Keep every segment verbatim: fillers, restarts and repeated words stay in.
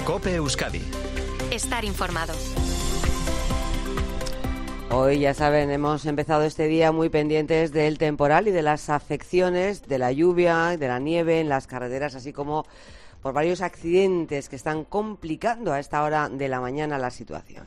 COPE Euskadi. Estar informado. Hoy, ya saben, hemos empezado este día muy pendientes del temporal y de las afecciones de la lluvia, de la nieve en las carreteras, así como por varios accidentes que están complicando a esta hora de la mañana la situación.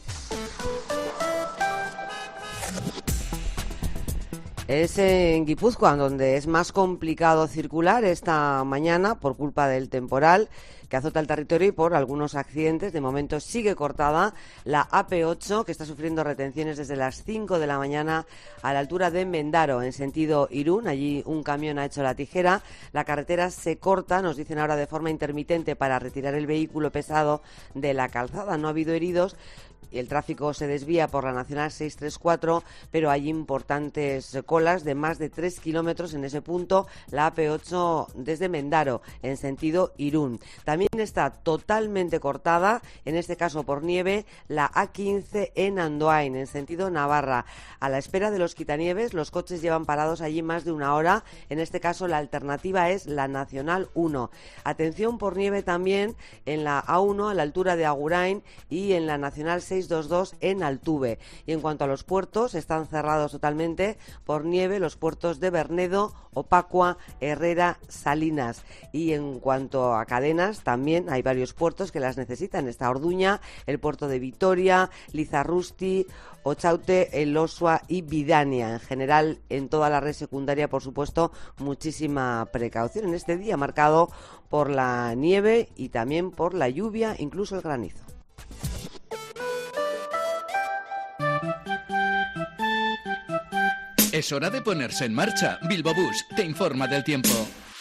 Es en Guipúzcoa donde es más complicado circular esta mañana por culpa del temporal que azota el territorio y por algunos accidentes. De momento sigue cortada la A P ocho, que está sufriendo retenciones desde las cinco de la mañana a la altura de Mendaro, en sentido Irún. Allí un camión ha hecho la tijera. La carretera se corta, nos dicen ahora, de forma intermitente para retirar el vehículo pesado de la calzada. No ha habido heridos. Y el tráfico se desvía por la Nacional seiscientos treinta y cuatro, pero hay importantes colas de más de tres kilómetros en ese punto, la A P ocho desde Mendaro, en sentido Irún. También está totalmente cortada, en este caso por nieve, la A quince en Andoain, en sentido Navarra. A la espera de los quitanieves, los coches llevan parados allí más de una hora. En este caso, la alternativa es la Nacional uno. Atención por nieve también en la A uno, a la altura de Agurain, y en la Nacional seiscientos veintidós en Altuve. Y en cuanto a los puertos, están cerrados totalmente por nieve los puertos de Bernedo, Opacua, Herrera, Salinas. Y en cuanto a cadenas, también hay varios puertos que las necesitan. Está Orduña, el puerto de Vitoria, Lizarrusti, Ochaute, Elosua y Bidania. En general, en toda la red secundaria, por supuesto, muchísima precaución en este día marcado por la nieve y también por la lluvia, incluso el granizo. Es hora de ponerse en marcha. Bilbo Bus te informa del tiempo.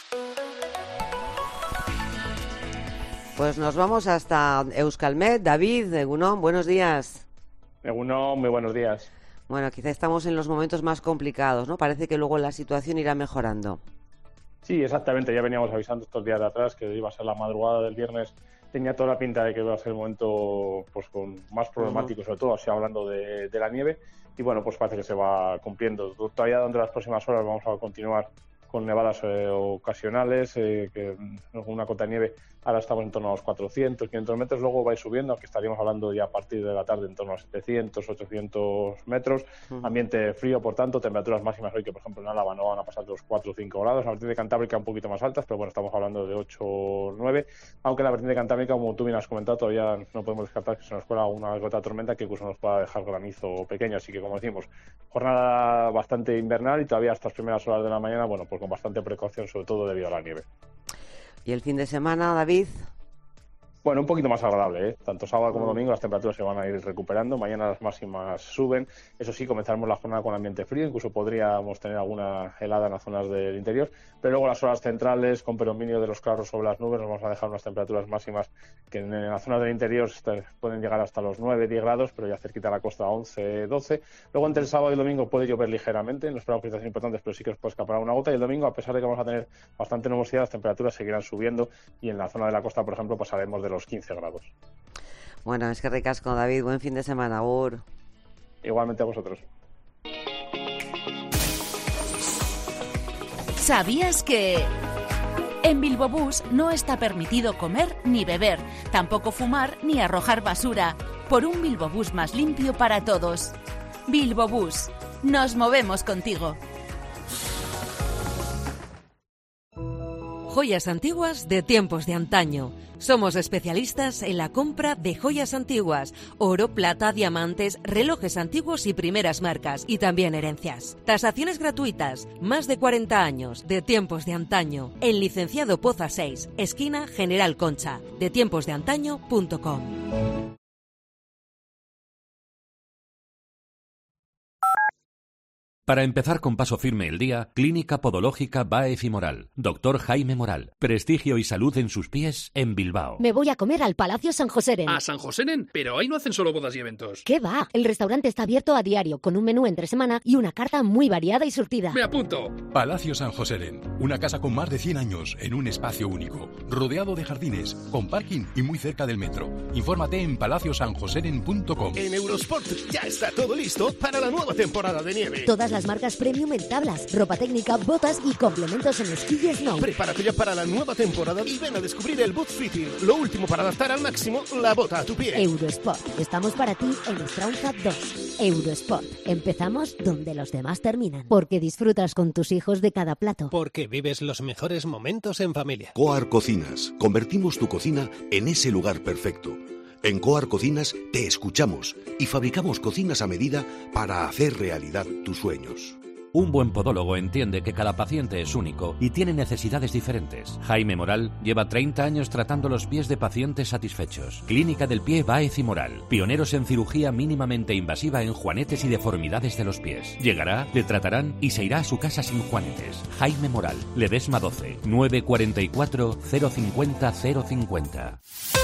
Pues nos vamos hasta Euskalmet. David, Egunon, buenos días. Egunon, muy buenos días. Bueno, quizá estamos en los momentos más complicados, ¿no? Parece que luego la situación irá mejorando. Sí, exactamente. Ya veníamos avisando estos días de atrás que iba a ser la madrugada del viernes. Tenía toda la pinta de que iba a ser el momento pues con más problemático, uh-huh. sobre todo así hablando de, de la nieve. Y bueno, pues parece que se va cumpliendo. Todavía durante las próximas horas vamos a continuar con nevadas eh, ocasionales, eh, que una cota de nieve ahora estamos en torno a los cuatrocientos, quinientos metros, luego va a ir subiendo, aunque estaríamos hablando ya a partir de la tarde en torno a setecientos, ochocientos metros, uh-huh. Ambiente frío, por tanto, temperaturas máximas hoy que por ejemplo en Álava no van a pasar de los cuatro o cinco grados, la vertiente cantábrica un poquito más altas, pero bueno, estamos hablando de ocho o nueve, aunque la vertiente cantábrica, como tú bien has comentado, todavía no podemos descartar que se nos cuela una gota de tormenta que incluso nos pueda dejar granizo pequeño, así que como decimos, jornada bastante invernal y todavía hasta las primeras horas de la mañana, bueno, pues con bastante precaución, sobre todo debido a la nieve. ¿Y el fin de semana, David? Bueno, un poquito más agradable, ¿eh? Tanto sábado como domingo las temperaturas se van a ir recuperando, mañana las máximas suben, eso sí, comenzaremos la jornada con ambiente frío, incluso podríamos tener alguna helada en las zonas del interior, pero luego las horas centrales, con predominio de los claros sobre las nubes, nos vamos a dejar unas temperaturas máximas que en, en las zonas del interior pueden llegar hasta los nueve, diez grados, pero ya cerquita a la costa once, doce. Luego entre el sábado y el domingo puede llover ligeramente, no esperamos precipitaciones importantes, pero sí que os puede escapar una gota, y el domingo, a pesar de que vamos a tener bastante nubosidad, las temperaturas seguirán subiendo y en la zona de la costa, por ejemplo, pasaremos de los quince grados. Bueno, es que ricasco, David. Buen fin de semana, agur. Igualmente a vosotros. ¿Sabías que en Bilbo Bus no está permitido comer ni beber, tampoco fumar ni arrojar basura? Por un Bilbo Bus más limpio para todos. Bilbo Bus. Nos movemos contigo. Joyas antiguas de tiempos de antaño. Somos especialistas en la compra de joyas antiguas, oro, plata, diamantes, relojes antiguos y primeras marcas, y también herencias. Tasaciones gratuitas, más de cuarenta años, de tiempos de antaño. En Licenciado Poza seis, esquina General Concha, de tiempos de antaño punto com. Para empezar con paso firme el día, Clínica Podológica Báez y Moral. Doctor Jaime Moral. Prestigio y salud en sus pies en Bilbao. Me voy a comer al Palacio San Joséren. ¿A San Joséren? Pero ahí no hacen solo bodas y eventos. ¿Qué va? El restaurante está abierto a diario, con un menú entre semana y una carta muy variada y surtida. ¡Me apunto! Palacio San Joséren. Una casa con más de cien años, en un espacio único. Rodeado de jardines, con parking y muy cerca del metro. Infórmate en palacio san joséren punto com. En Eurosport ya está todo listo para la nueva temporada de nieve. Todas las las marcas premium en tablas, ropa técnica, botas y complementos en esquí y snow. Prepárate ya para la nueva temporada y ven a descubrir el Boot Fitting, lo último para adaptar al máximo la bota a tu pie. Eurosport, estamos para ti en Straunza dos. Eurosport, empezamos donde los demás terminan. Porque disfrutas con tus hijos de cada plato. Porque vives los mejores momentos en familia. Coar Cocinas, convertimos tu cocina en ese lugar perfecto. En Coar Cocinas te escuchamos y fabricamos cocinas a medida para hacer realidad tus sueños. Un buen podólogo entiende que cada paciente es único y tiene necesidades diferentes. Jaime Moral lleva treinta años tratando los pies de pacientes satisfechos. Clínica del Pie Báez y Moral, pioneros en cirugía mínimamente invasiva en juanetes y deformidades de los pies. Llegará, le tratarán y se irá a su casa sin juanetes. Jaime Moral, Ledesma doce, nueve cuarenta y cuatro, cero cincuenta, cero cincuenta.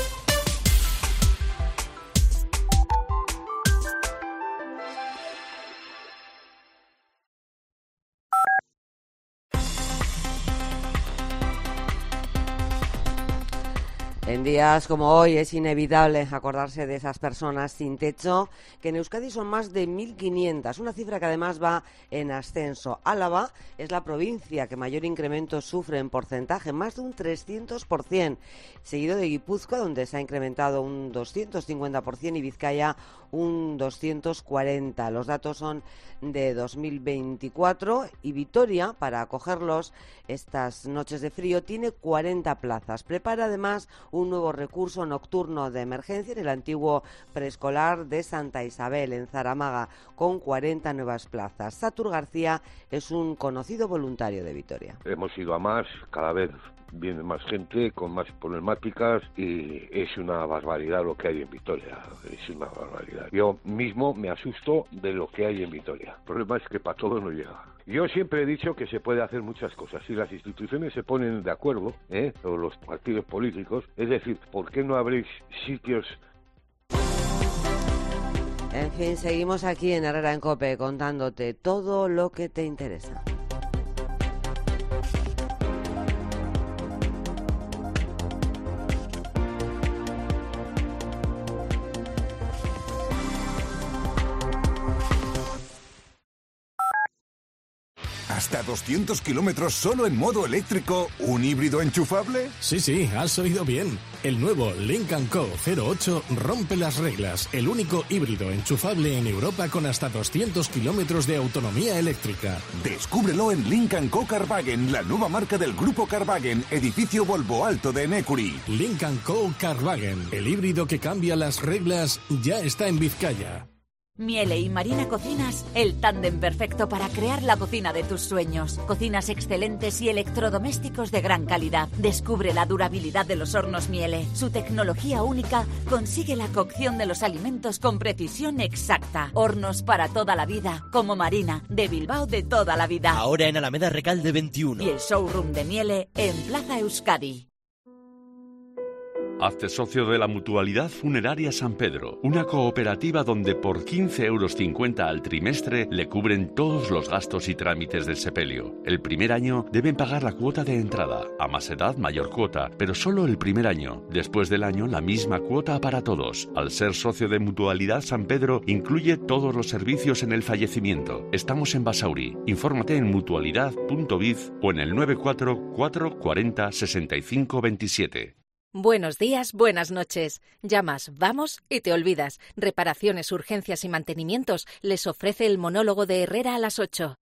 En días como hoy es inevitable acordarse de esas personas sin techo, que en Euskadi son más de mil quinientas, una cifra que además va en ascenso. Álava es la provincia que mayor incremento sufre en porcentaje, más de un trescientos por ciento, seguido de Guipúzcoa, donde se ha incrementado un doscientos cincuenta por ciento, y Vizcaya un doscientos cuarenta por ciento. Los datos son de dos mil veinticuatro y Vitoria, para acogerlos estas noches de frío, tiene cuarenta plazas. Prepara además un nuevo recurso nocturno de emergencia en el antiguo preescolar de Santa Isabel, en Zaramaga, con cuarenta nuevas plazas. Satur García es un conocido voluntario de Vitoria. Hemos ido a más, cada vez viene más gente con más problemáticas y es una barbaridad lo que hay en Vitoria, es una barbaridad. Yo mismo me asusto de lo que hay en Vitoria. El problema es que para todo no llega. Yo siempre he dicho que se puede hacer muchas cosas. Si las instituciones se ponen de acuerdo, ¿eh? o los partidos políticos, es decir, ¿por qué no habréis sitios? En fin, seguimos aquí en Herrera en COPE contándote todo lo que te interesa. ¿Hasta doscientos kilómetros solo en modo eléctrico? ¿Un híbrido enchufable? Sí, sí, has oído bien. El nuevo Lynk and Co cero ocho rompe las reglas. El único híbrido enchufable en Europa con hasta doscientos kilómetros de autonomía eléctrica. Descúbrelo en Lynk and Co Carwagen, la nueva marca del grupo Carwagen, edificio Volvo Alto de Enecuri. Lynk and Co Carwagen, el híbrido que cambia las reglas, ya está en Vizcaya. Miele y Marina Cocinas, el tándem perfecto para crear la cocina de tus sueños. Cocinas excelentes y electrodomésticos de gran calidad. Descubre la durabilidad de los hornos Miele. Su tecnología única consigue la cocción de los alimentos con precisión exacta. Hornos para toda la vida, como Marina, de Bilbao de toda la vida. Ahora en Alameda Recalde veintiuno. Y el showroom de Miele en Plaza Euskadi. Hazte socio de la Mutualidad Funeraria San Pedro, una cooperativa donde por quince euros cincuenta al trimestre le cubren todos los gastos y trámites del sepelio. El primer año deben pagar la cuota de entrada, a más edad mayor cuota, pero solo el primer año. Después del año la misma cuota para todos. Al ser socio de Mutualidad San Pedro incluye todos los servicios en el fallecimiento. Estamos en Basauri. Infórmate en mutualidad punto biz o en el nueve cuatro cuatro cuarenta sesenta y cinco veintisiete. Buenos días, buenas noches. Llamas, vamos y te olvidas. Reparaciones, urgencias y mantenimientos les ofrece el monólogo de Herrera a las ocho.